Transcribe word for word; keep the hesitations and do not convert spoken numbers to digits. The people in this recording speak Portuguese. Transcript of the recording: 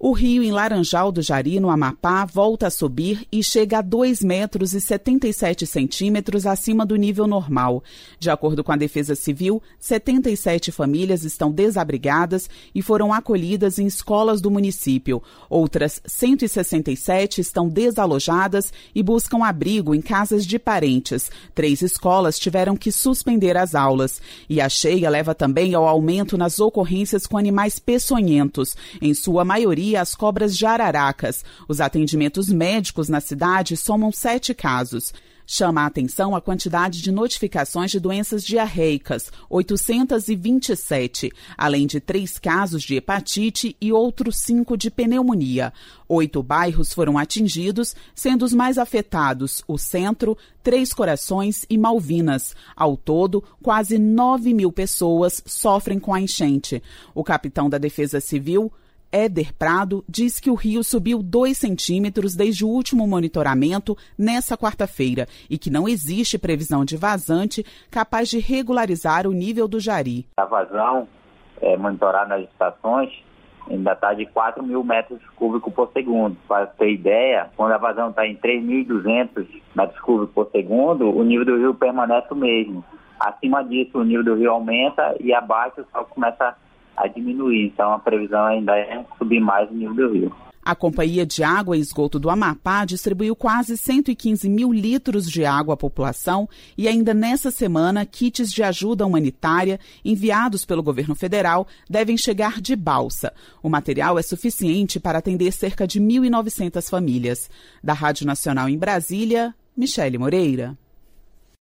O rio em Laranjal do Jari, no Amapá, volta a subir e chega a dois metros e setenta e sete centímetros acima do nível normal. De acordo com a Defesa Civil, setenta e sete famílias estão desabrigadas e foram acolhidas em escolas do município. Outras cento e sessenta e sete estão desalojadas e buscam abrigo em casas de parentes. Três escolas tiveram que suspender as aulas. E a cheia leva também ao aumento nas ocorrências com animais peçonhentos, em sua maioria as cobras jararacas. Os atendimentos médicos na cidade somam sete casos. Chama a atenção a quantidade de notificações de doenças diarreicas, oitocentos e vinte e sete, além de três casos de hepatite e outros cinco de pneumonia. Oito bairros foram atingidos, sendo os mais afetados o Centro, Três Corações e Malvinas. Ao todo, quase nove mil pessoas sofrem com a enchente. O capitão da Defesa Civil, Éder Prado, diz que o rio subiu dois centímetros desde o último monitoramento nessa quarta-feira e que não existe previsão de vazante capaz de regularizar o nível do Jari. A vazão é, monitorada nas estações ainda está de quatro mil metros cúbicos por segundo. Para ter ideia, quando a vazão está em três mil e duzentos metros cúbicos por segundo, o nível do rio permanece o mesmo. Acima disso, o nível do rio aumenta e abaixo só começa a a diminuir, então a previsão ainda é subir mais o nível do rio. A Companhia de Água e Esgoto do Amapá distribuiu quase cento e quinze mil litros de água à população e ainda nessa semana kits de ajuda humanitária enviados pelo governo federal devem chegar de balsa. O material é suficiente para atender cerca de mil e novecentas famílias. Da Rádio Nacional em Brasília, Michele Moreira.